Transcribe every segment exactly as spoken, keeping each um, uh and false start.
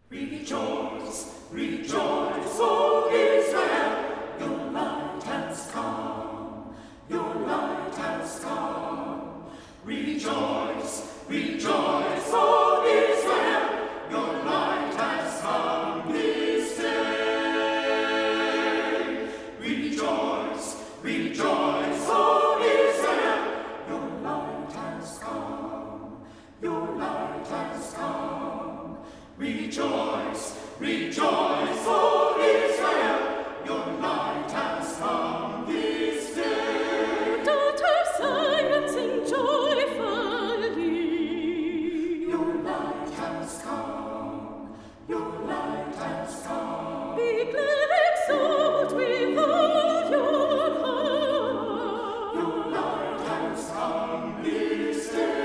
Rejoice, rejoice, O Israel, your light has come, your light has come. Rejoice, rejoice, O Israel, your light has come this day. Rejoice, rejoice, O Israel, your light has come, your light has come. Rejoice, rejoice, O Israel, your light has come this day. Daughter Zion, sing joyfully. Your light has come, your light has come. Be glad, exult with all your heart. Your light has come this day.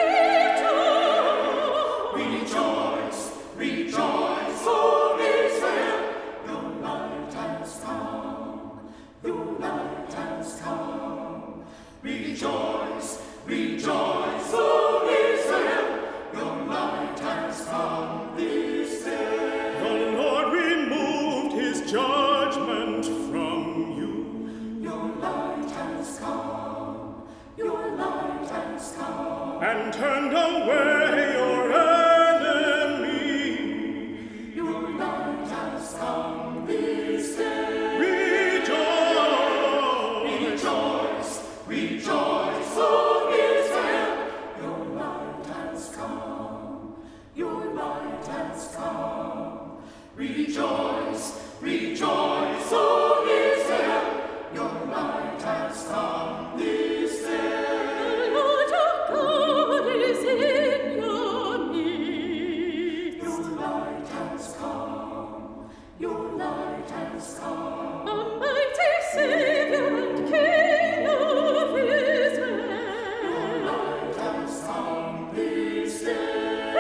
Rejoice, rejoice, O Israel, your light has come, your light has come. Rejoice, rejoice, O Israel, your light has come this day. The Lord removed his judgment from you. Your light has come, your light has come. And turned away your enemy. Your light has come this day. Rejoice, Rejoice, rejoice, O Israel, your light has come, your light has come. Rejoice, rejoice, O Israel, your light has come this day. The Lord our God is in your midst. Your light has come, your light has come. A mighty Savior and King of Israel. Your light has come this day.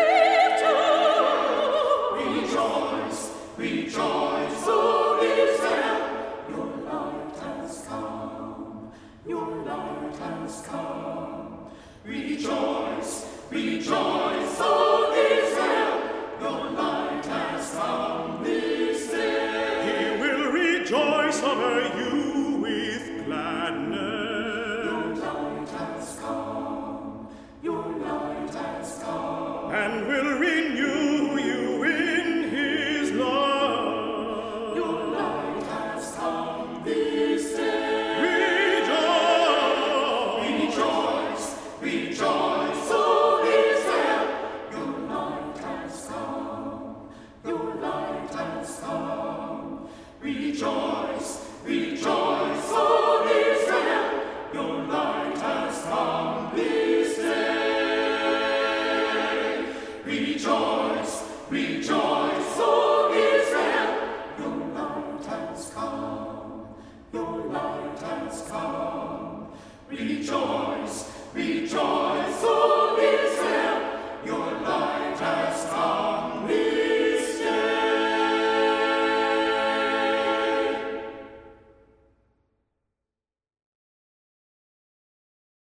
Rejoice! Rejoice, rejoice, O Israel, your light has come, your light has come. Rejoice, rejoice, O Israel, your light has come this day. he will rejoice over you with gladness. Your light has come, your light has come. And will renew you in his love. Your light has come this day. Rejoice, Rejoice, rejoice, O Israel, your light has come, your light has come. Rejoice, rejoice, O Israel, your light has come this day. Rejoice, rejoice, O Israel, your light has come, your light has come. Rejoice, rejoice, O